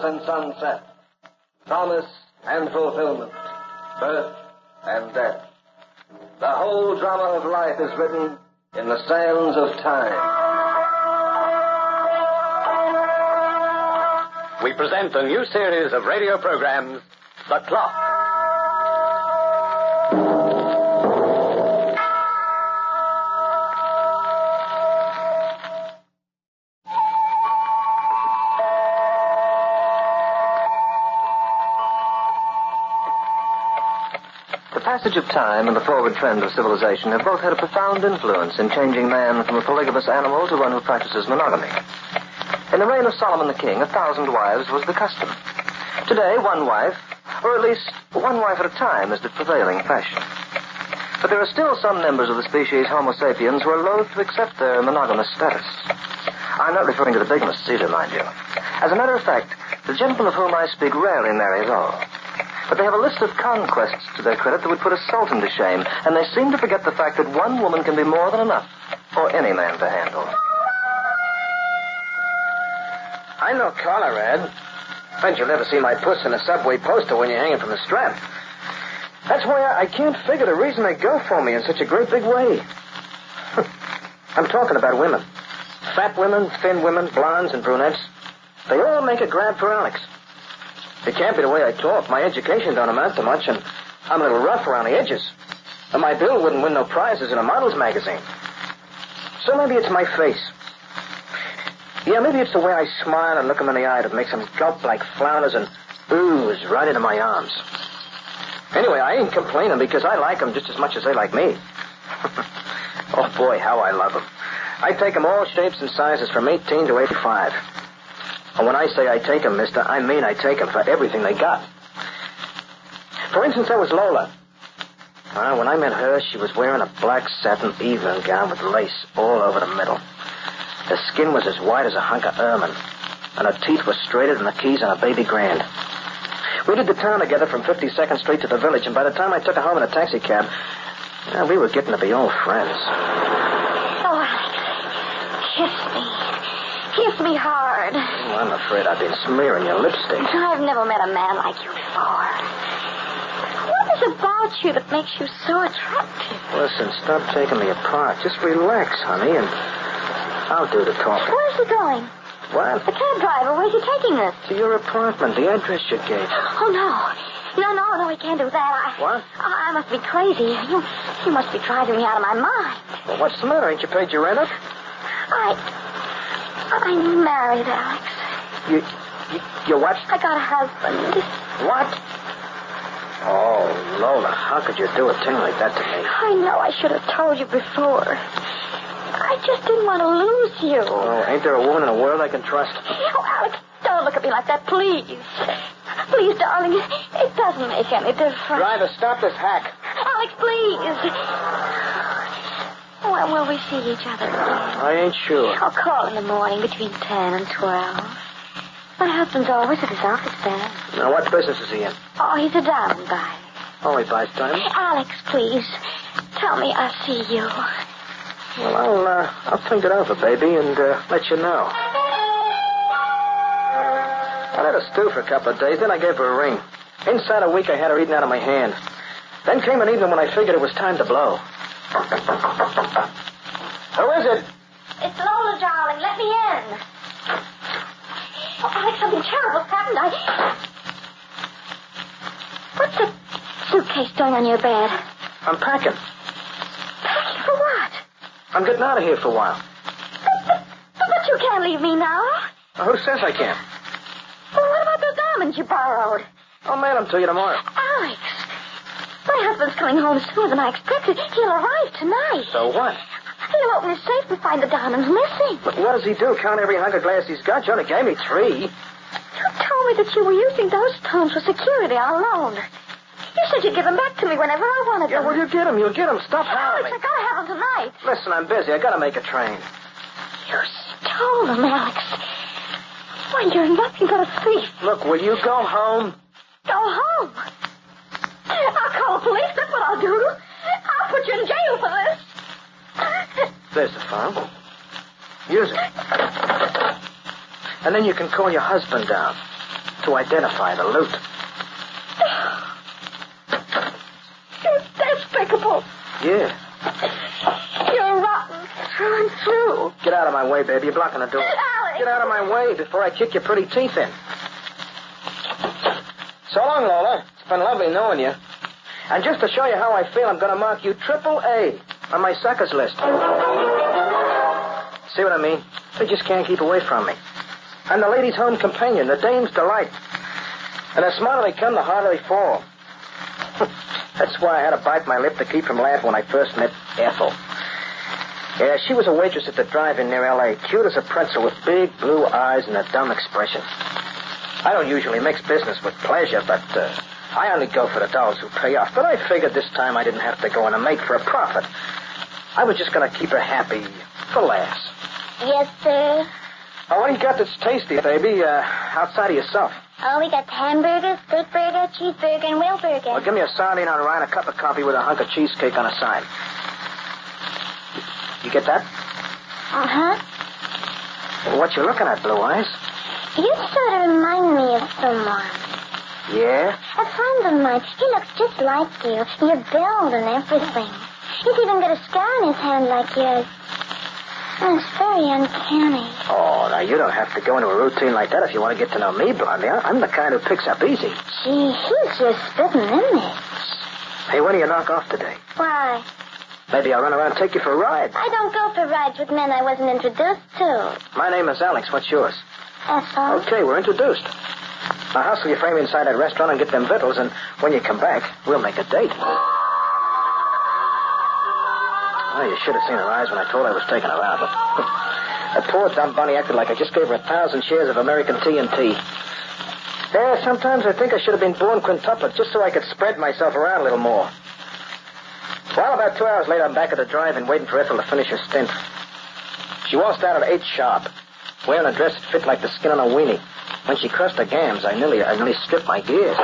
and sunset, promise and fulfillment, birth and death. The whole drama of life is written in the sands of time. We present a new series of radio programs, The Clock. The passage of time and the forward trend of civilization have both had a profound influence in changing man from a polygamous animal to one who practices monogamy. In the reign of Solomon the king, 1,000 wives was the custom. Today, one wife, or at least one wife at a time, is the prevailing fashion. But there are still some members of the species Homo sapiens who are loath to accept their monogamous status. I'm not referring to the bigamists either, mind you. As a matter of fact, the gentlemen of whom I speak rarely marry at all. But they have a list of conquests to their credit that would put a sultan to shame, and they seem to forget the fact that one woman can be more than enough for any man to handle. I know Conrad. Bet you'll never see my puss in a subway poster when you're hanging from the strap. That's why I can't figure the reason they go for me in such a great big way. I'm talking about women. Fat women, thin women, blondes and brunettes. They all make a grab for Alex. It can't be the way I talk. My education don't amount to much, and I'm a little rough around the edges. And my bill wouldn't win no prizes in a model's magazine. So maybe it's my face. Yeah, maybe it's the way I smile and look them in the eye that makes them gulp like flounders and ooze right into my arms. Anyway, I ain't complaining because I like them just as much as they like me. Oh, boy, how I love them. I take them all shapes and sizes from 18 to 85. And when I say I take them, mister, I mean I take them for everything they got. For instance, there was Lola. When I met her, she was wearing a black satin evening gown with lace all over the middle. Her skin was as white as a hunk of ermine, and her teeth were straighter than the keys on a baby grand. We did the town together from 52nd Street to the village, and by the time I took her home in a taxi cab, we were getting to be old friends. Oh, kiss me. Kiss me hard. Oh, I'm afraid I've been smearing your lipstick. I've never met a man like you before. What is it about you that makes you so attractive? Listen, stop taking me apart. Just relax, honey, and I'll do the talking. Where's he going? What? The cab driver. Where's he taking us? To your apartment, the address you gave. Oh, no. No, he can't do that. What? I must be crazy. You must be driving me out of my mind. Well, what's the matter? Ain't you paid your rent up? I'm married, Alex. You what? I got a husband. What? Oh, Lola, how could you do a thing like that to me? I know I should have told you before. I just didn't want to lose you. Oh, ain't there a woman in the world I can trust? Oh, Alex, don't look at me like that, please. Please, darling, it doesn't make any difference. Driver, stop this hack. Alex, please. When will we see each other again? I ain't sure. I'll call in the morning between 10 and 12. My husband's always at his office then. Now, what business is he in? Oh, he's a diamond buyer. Oh, he buys diamonds? Alex, please, tell me I'll see you. Well, I'll think it over, baby, and let you know. I let her stew for a couple of days, then I gave her a ring. Inside a week, I had her eaten out of my hand. Then came an evening when I figured it was time to blow. Who is it? It's Lola, darling. Let me in. Oh, Alex, something terrible's happened. What's the suitcase doing on your bed? I'm packing. Packing for what? I'm getting out of here for a while. But you can't leave me now. Who says I can't? Well, what about those diamonds you borrowed? I'll mail them to you tomorrow. Alex, my husband's coming home sooner than I expected. He'll arrive tonight. So what? He'll open his safe and find the diamonds missing. But what does he do? Count every hunk of glass he's got? You only gave me 3. You told me that you were using those stones for security on a loan. You said you'd give them back to me whenever I wanted them. Yeah, well, you get them. You'll get them. Stop Alex, hollering. I gotta have them tonight. Listen, I'm busy. I gotta make a train. You stole them, Alex. When you're nothing but a thief. Look, will you go home? Go home? I'll call the police. That's what I'll do. I'll put you in jail for this. There's the phone. Use it. And then you can call your husband down. to identify the loot. You're despicable. Yeah. You're rotten through and through. Get out of my way, baby. You're blocking the door. Alex. Get out of my way before I kick your pretty teeth in. So long, Lola. It's been lovely knowing you. And just to show you how I feel, I'm going to mark you AAA on my suckers list. See what I mean? They just can't keep away from me. I'm the ladies' home companion, the dame's delight. And the smarter they come, the harder they fall. That's why I had to bite my lip to keep from laughing when I first met Ethel. Yeah, she was a waitress at the drive-in near L.A., cute as a pretzel with big blue eyes and a dumb expression. I don't usually mix business with pleasure, but I only go for the dollars who pay off. But I figured this time I didn't have to go in and make for a profit. I was just going to keep her happy for laughs. Yes, sir. Oh, what do you got that's tasty, baby, outside of yourself? Oh, we got hamburger, steak burger, cheeseburger, and whale burger. Well, give me a sardine on a rye and a cup of coffee with a hunk of cheesecake on the side. You get that? Uh-huh. Well, what you looking at, Blue Eyes? You sort of remind me of someone. Yeah? A friend of mine. He looks just like you. Your build and everything. He's even got a scar on his hand like yours. Oh, it's very uncanny. Oh, now you don't have to go into a routine like that if you want to get to know me, Blondie. I'm the kind who picks up easy. Gee, he's just spitting image. Hey, when do you knock off today? Why? Maybe I'll run around and take you for a ride. I don't go for rides with men I wasn't introduced to. My name is Alex. What's yours? Ethel. Okay, we're introduced. Now hustle your frame inside that restaurant and get them victuals, and when you come back, we'll make a date. Oh, you should have seen her eyes when I told her I was taking her out. That poor dumb bunny acted like I just gave her 1,000 shares of American TNT. Yeah, sometimes I think I should have been born quintuplet just so I could spread myself around a little more. Well, about 2 hours later, I'm back at the drive-in waiting for Ethel to finish her stint. She waltzed out at 8 sharp, wearing a dress that fit like the skin on a weenie. When she crushed her gams, I nearly stripped my gears.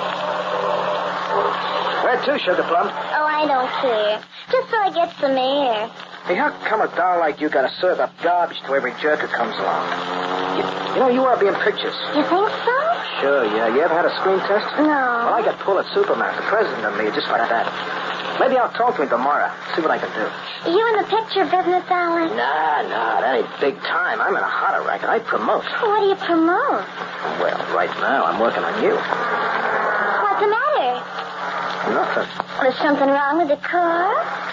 Where to, Sugar Plum? Oh, I don't care. Just so I get some air. Hey, how come a doll like you gotta serve up garbage to every jerk who comes along? You know, you ought to be in pictures. You think so? Sure, yeah. You ever had a screen test? No. Well, I got pulled at Superman, the president of me, just like that. Maybe I'll talk to him tomorrow, see what I can do. You in the picture business, Alex? Nah, that ain't big time. I'm in a hotter racket. I promote. What do you promote? Well, right now, I'm working on you. What's the matter? Nothing. There's something wrong with the car?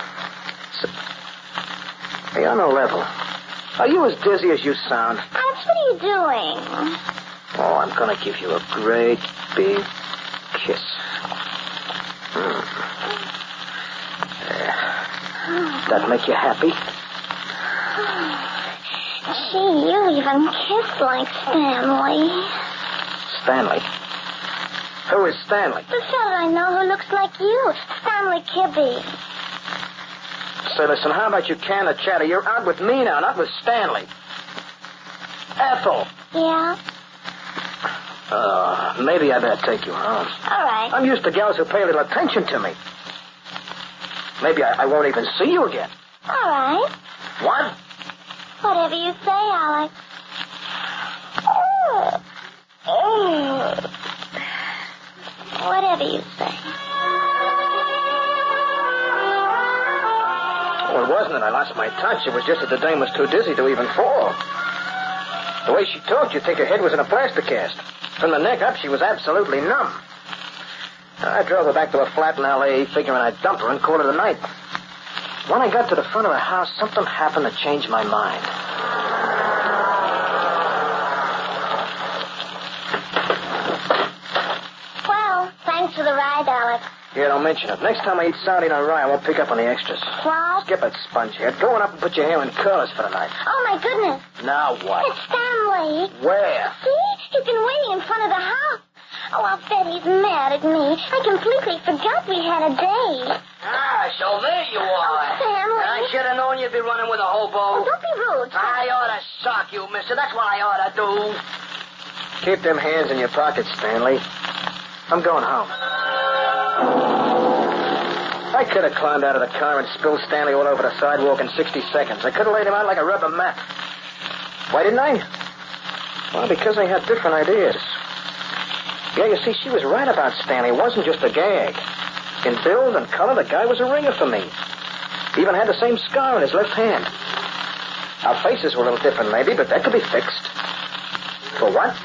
Hey, on a level, are you as dizzy as you sound? Alex, what are you doing? Oh, I'm gonna give you a great big kiss. That make you happy? Gee, you even kiss like Stanley. Stanley? Who is Stanley? The fellow I know who looks like you, Stanley Kibbe. Say, listen, how about you can the chatter? You're out with me now, not with Stanley. Ethel. Yeah? Maybe I better take you home. All right. I'm used to gals who pay a little attention to me. Maybe I won't even see you again. All right. What? Whatever you say, Alex. Whatever you say. Well, it wasn't that I lost my touch. It was just that the dame was too dizzy to even fall. The way she talked, you'd think her head was in a plaster cast. From the neck up, she was absolutely numb. I drove her back to a flat in L.A., figuring I'd dump her and call it a night. When I got to the front of the house, something happened to change my mind. Well, thanks for the ride, Alex. Yeah, don't mention it. Next time I eat sardine on rye, I won't pick up on the extras. What? Skip it, spongehead. Go on up and put your hair in curlers for the night. Oh, my goodness. Now what? It's Stanley. Where? See? He's been waiting in front of the house. Oh, I'll bet he's mad at me. I completely forgot we had a date. Ah, so there you are. Stanley. I should have known you'd be running with a hobo. Oh, don't be rude. I ought to sock you, mister. That's what I ought to do. Keep them hands in your pockets, Stanley. I'm going home. I could have climbed out of the car and spilled Stanley all over the sidewalk in 60 seconds. I could have laid him out like a rubber mat. Why didn't I? Well, because I had different ideas. Yeah, you see, she was right about Stanley. It wasn't just a gag. In build and color, the guy was a ringer for me. He even had the same scar on his left hand. Our faces were a little different, maybe, but that could be fixed. For what?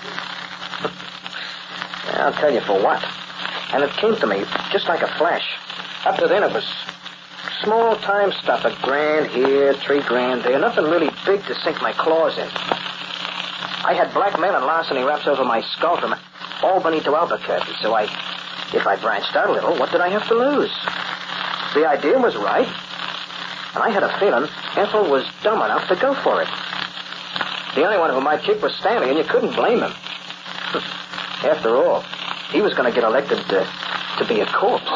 Yeah, I'll tell you for what. And it came to me just like a flash. Up to then, it was small-time stuff. $1,000 here, $3,000 there. Nothing really big to sink my claws in. I had blackmail and larceny wraps over my skull from Albany to Albuquerque, so if I branched out a little, what did I have to lose? The idea was right, and I had a feeling Ethel was dumb enough to go for it. The only one who might kick was Stanley, and you couldn't blame him. After all, he was going to get elected to be a corpse.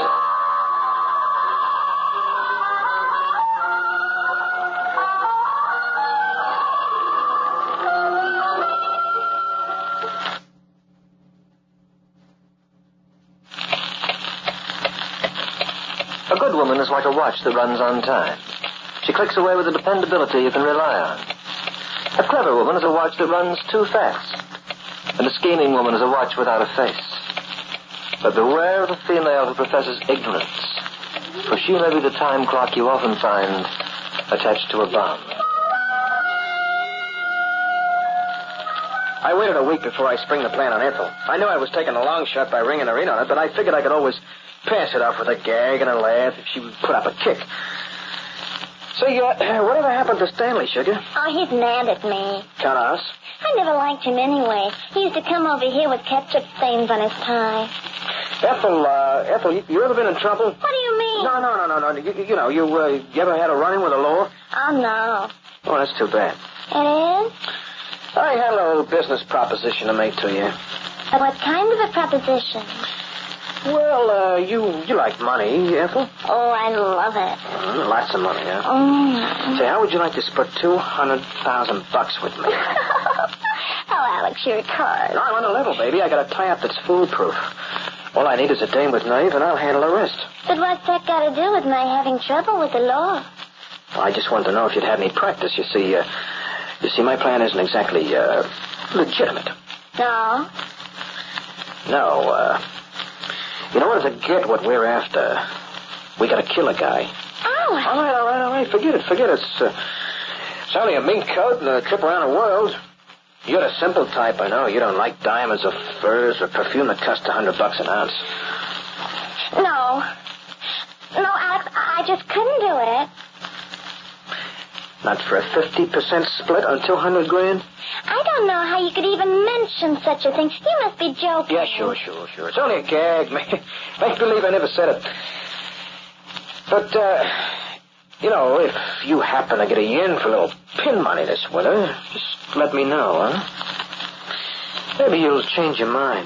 A good woman is like a watch that runs on time. She clicks away with a dependability you can rely on. A clever woman is a watch that runs too fast. And a scheming woman is a watch without a face. But beware of the female who professes ignorance, for she may be the time clock you often find attached to a bomb. I waited a week before I spring the plan on Ethel. I knew I was taking a long shot by ringing her in on it, but I figured I could always pass it off with a gag and a laugh if she would put up a kick. Say, whatever happened to Stanley, Sugar? Oh, he's mad at me. Count us. I never liked him anyway. He used to come over here with ketchup stains on his tie. Ethel, you ever been in trouble? What do you mean? No. You ever had a run-in with the law? Oh, no. Oh, that's too bad. It is? I had a little business proposition to make to you. What kind of a proposition? Well, you like money, Ethel? Oh, I love it. Lots of money, huh? Oh. Say, how would you like to split $200,000 with me? Oh, Alex, you're a card. No, I'm on the level, baby. I got a tie-up that's foolproof. All I need is a dame with nerve, and I'll handle the rest. But what's that got to do with my having trouble with the law? Well, I just wanted to know if you'd had any practice. You see, my plan isn't exactly, legitimate. No? No, in order to get what we're after, we gotta kill a guy. Oh. All right. Forget it. It's only a mink coat and a trip around the world. You're the simple type, I know. You don't like diamonds or furs or perfume that cost $100 an ounce. No, Alex, I just couldn't do it. Not for a 50% split on $200,000? I don't know how you could even mention such a thing. You must be joking. Yeah, sure. It's only a gag. Make believe I never said it. But, if you happen to get a yen for a little pin money this winter, just let me know, huh? Maybe you'll change your mind.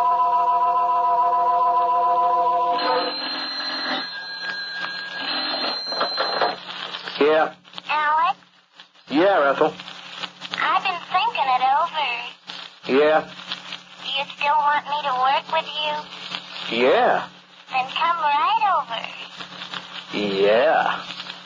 Yeah. Alex? Yeah, Ethel. I've been thinking it over. Yeah. Do you still want me to work with you? Yeah. Then come right over. Yeah.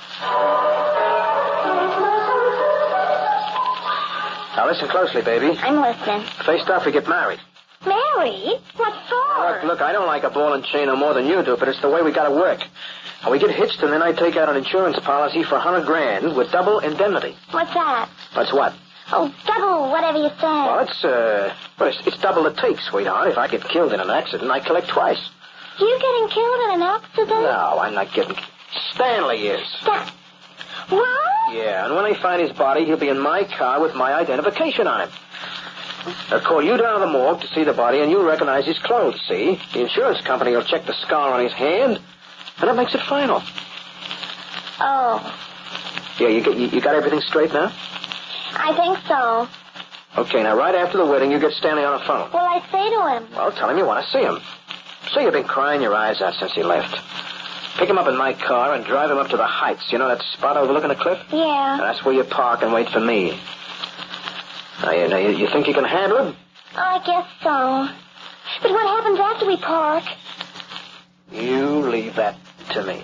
Now listen closely, baby. I'm listening. Faced off, we get married. Married? What for? Look, I don't like a ball and chain no more than you do, but it's the way we gotta work. And we get hitched, and then I take out an insurance policy for $100,000 with double indemnity. What's that? That's what? Oh, double whatever you said. Well, it's double the take, sweetheart. If I get killed in an accident, I collect twice. You getting killed in an accident? No, I'm not getting... Stanley is. What? Yeah, and when they find his body, he'll be in my car with my identification on him. They'll call you down to the morgue to see the body, and you'll recognize his clothes, see? The insurance company will check the scar on his hand, and that makes it final. Oh. Yeah, you got everything straight now? I think so. Okay, now right after the wedding, you get Stanley on the phone. Well, I say to him. Well, tell him you want to see him. Say you've been crying your eyes out since he left. Pick him up in my car and drive him up to the Heights. You know that spot overlooking the cliff? Yeah. That's where you park and wait for me. Now, you think you can handle it? Oh, I guess so. But what happens after we park? You leave that to me.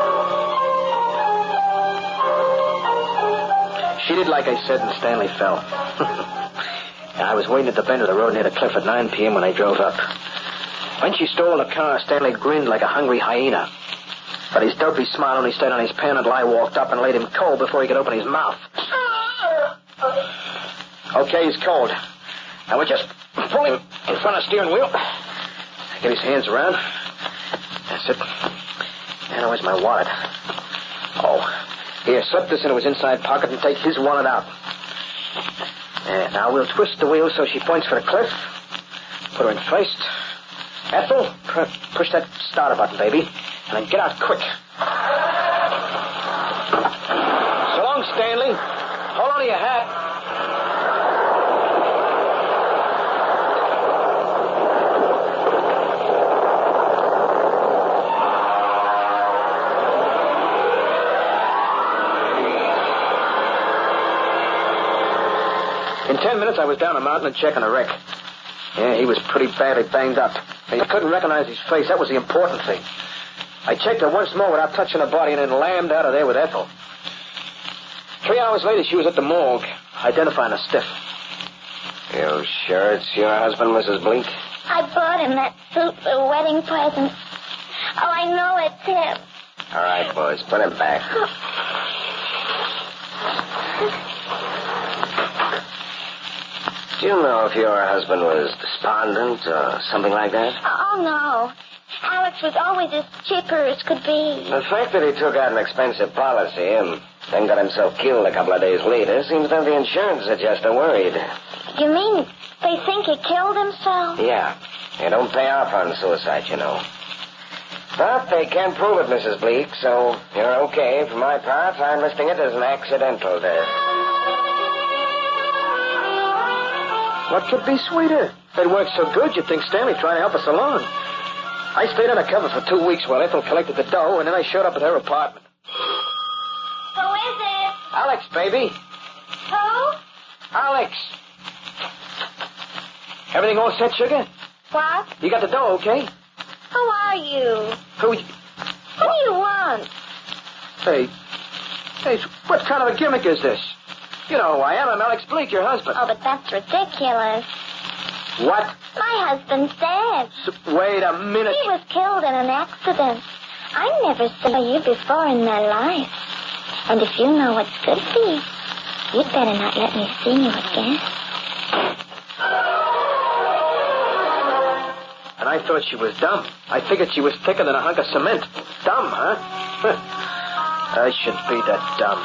She did like I said, and Stanley fell. I was waiting at the bend of the road near the cliff at 9 p.m. when I drove up. When she stole the car, Stanley grinned like a hungry hyena. But his dopey smile only stayed on his pen until I walked up and laid him cold before he could open his mouth. Okay, he's cold. Now we just pull him in front of the steering wheel. Get his hands around. That's it. And where's my wallet? Oh, here, slip this into his inside pocket and take his wallet out. And now we'll twist the wheel so she points for the cliff. Put her in first. Ethel, push that starter button, baby. And then get out quick. So long, Stanley. Hold on to your hat. In 10 minutes, I was down a mountain and checking the wreck. Yeah, he was pretty badly banged up. I couldn't recognize his face. That was the important thing. I checked her once more without touching her body and then lammed out of there with Ethel. 3 hours later, she was at the morgue, identifying a stiff. You sure it's your husband, Mrs. Bleak? I bought him that suit for a wedding present. Oh, I know it's him. All right, boys, put him back. Do you know if your husband was despondent or something like that? Oh, no. Alex was always as chipper as could be. The fact that he took out an expensive policy and then got himself killed a couple of days later seems that the insurance adjuster worried. You mean they think he killed himself? Yeah. They don't pay off on suicide, you know. But they can't prove it, Mrs. Bleak, so you're okay. For my part, I'm listing it as an accidental death. What could be sweeter? It worked so good, you'd think Stanley tried to help us along. I stayed undercover for 2 weeks while Ethel collected the dough, and then I showed up at her apartment. Who is it? Alex, baby. Who? Alex. Everything all set, sugar? What? You got the dough, okay? Who are you? Who do you want? Hey, what kind of a gimmick is this? You know who I am. I'm Alex Bleak, your husband. Oh, but that's ridiculous. What? My husband's dead. Wait a minute. He was killed in an accident. I never saw you before in my life. And if you know what's good for you, you'd better not let me see you again. And I thought she was dumb. I figured she was thicker than a hunk of cement. Dumb, huh? I should be that dumb.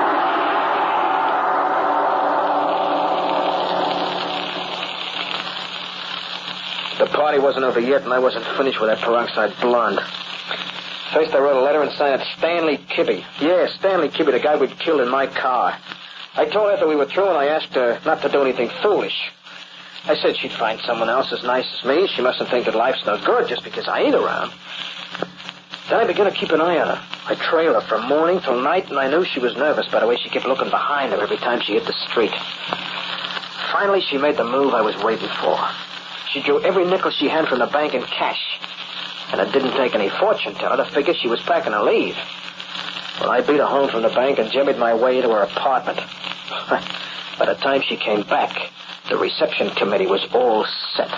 The party wasn't over yet, and I wasn't finished with that peroxide blonde. First, I wrote a letter and signed it Stanley Kibbe. Yeah, Stanley Kibbe, the guy we'd killed in my car. I told Ethel we were through, and I asked her not to do anything foolish. I said she'd find someone else as nice as me. She mustn't think that life's no good just because I ain't around. Then I began to keep an eye on her. I trailed her from morning till night, and I knew she was nervous by the way she kept looking behind her every time she hit the street. Finally, she made the move I was waiting for. She drew every nickel she had from the bank in cash. And it didn't take any fortune teller to figure she was packing to leave. Well, I beat her home from the bank and jimmied my way to her apartment. By the time she came back, the reception committee was all set.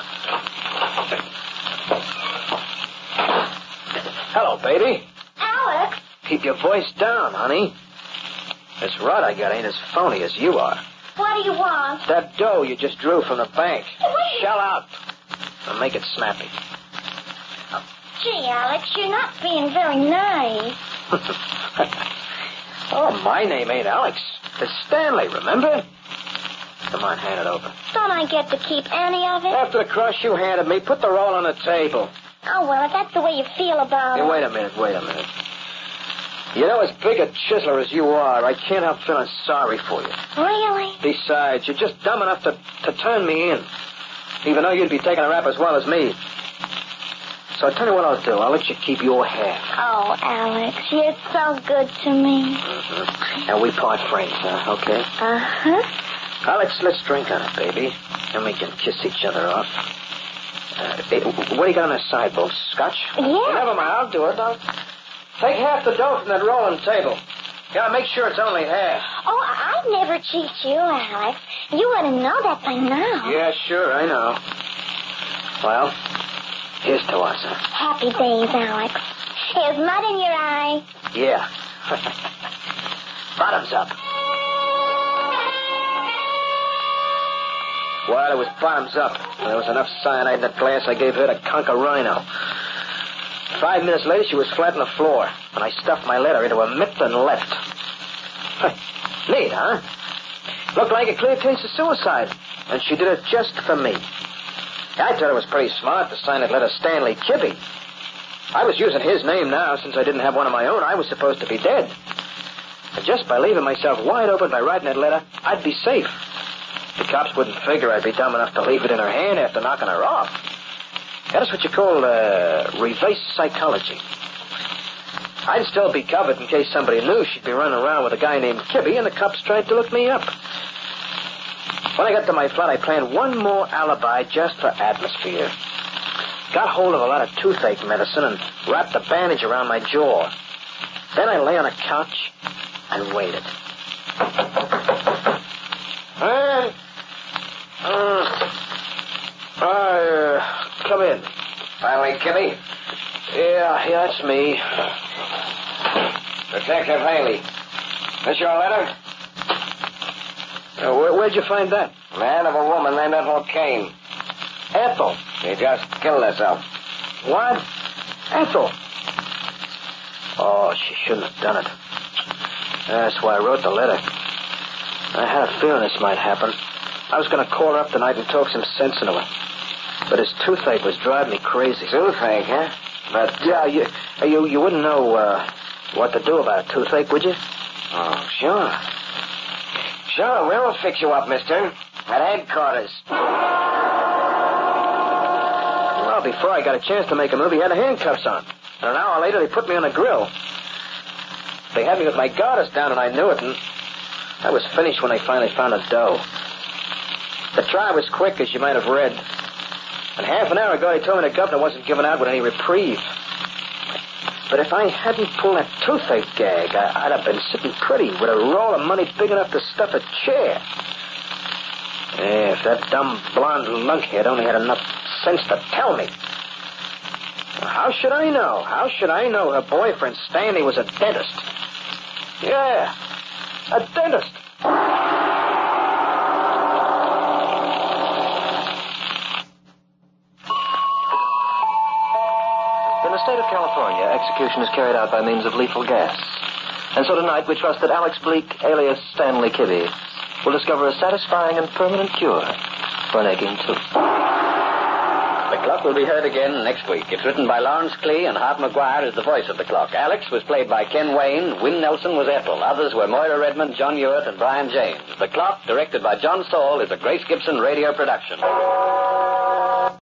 Hello, baby. Alex? Keep your voice down, honey. This rod I got ain't as phony as you are. What do you want? That dough you just drew from the bank. Wait. Shell out. And make it snappy. Oh, gee, Alex, you're not being very nice. Oh, my name ain't Alex. It's Stanley, remember? Come on, hand it over. Don't I get to keep any of it? After the crush you handed me, put the roll on the table. Oh, well, if that's the way you feel about it. Hey, wait a minute. You know, as big a chiseler as you are, I can't help feeling sorry for you. Really? Besides, you're just dumb enough to turn me in. Even though you'd be taking a rap as well as me. So I'll tell you what I'll do. I'll let you keep your half. Oh, Alex, you're so good to me. Mm-hmm. And we part friends, okay? Uh-huh. Let's drink on it, baby. Then we can kiss each other off. What do you got on the sideboard? Scotch? Yeah. Never mind, I'll do it. I'll take half the dough from that rolling table. Gotta make sure it's only half. Oh, I'd never cheat you, Alex. You ought to know that by now. Yeah, sure, I know. Well, Here's to us, huh? Happy days, Alex. There's mud in your eye. Yeah. Bottoms up. Well, it was bottoms up. There was enough cyanide in that glass I gave her to conquer Rhino. 5 minutes later, she was flat on the floor, and I stuffed my letter into a mitt and left. Neat, huh? Looked like a clear case of suicide, and she did it just for me. I thought it was pretty smart to sign that letter Stanley Kibbe. I was using his name now since I didn't have one of my own. I was supposed to be dead. But just by leaving myself wide open by writing that letter, I'd be safe. The cops wouldn't figure I'd be dumb enough to leave it in her hand after knocking her off. That's what you call reverse psychology. I'd still be covered in case somebody knew she'd be running around with a guy named Kibbe, and the cops tried to look me up. When I got to my flat, I planned one more alibi just for atmosphere. Got hold of a lot of toothache medicine and wrapped a bandage around my jaw. Then I lay on a couch and waited. Come in. Finally, Kibbe? Yeah, that's me. Detective Haley. This your letter? Where'd you find that? Man of a woman named Ethel Kane. Ethel. She just killed herself. What? Ethel. Oh, she shouldn't have done it. That's why I wrote the letter. I had a feeling this might happen. I was going to call her up tonight and talk some sense into her. But his toothache was driving me crazy. Toothache, huh? But... Yeah, you wouldn't know what to do about a toothache, would you? Oh, sure. Sure, we'll fix you up, mister. At headquarters. Well, before I got a chance to make a move, he had the handcuffs on. And an hour later, they put me on the grill. They had me with my garters down, and I knew it, and I was finished when they finally found the dough. The trial was quick, as you might have read. And half an hour ago, they told me the governor wasn't giving out with any reprieve. But if I hadn't pulled that toothache gag, I'd have been sitting pretty with a roll of money big enough to stuff a chair. Yeah, if that dumb blonde lunkhead only had enough sense to tell me. How should I know? How should I know her boyfriend, Stanley, was a dentist? Yeah, a dentist. In the state of California, execution is carried out by means of lethal gas. And so tonight we trust that Alex Bleek, alias Stanley Kibbe, will discover a satisfying and permanent cure for an aching tooth. The Clock will be heard again next week. It's written by Lawrence Klee, and Hart McGuire is the voice of the Clock. Alex was played by Ken Wayne. Wynn Nelson was Ethel. Others were Moira Redmond, John Ewart, and Brian James. The Clock, directed by John Saul, is a Grace Gibson radio production.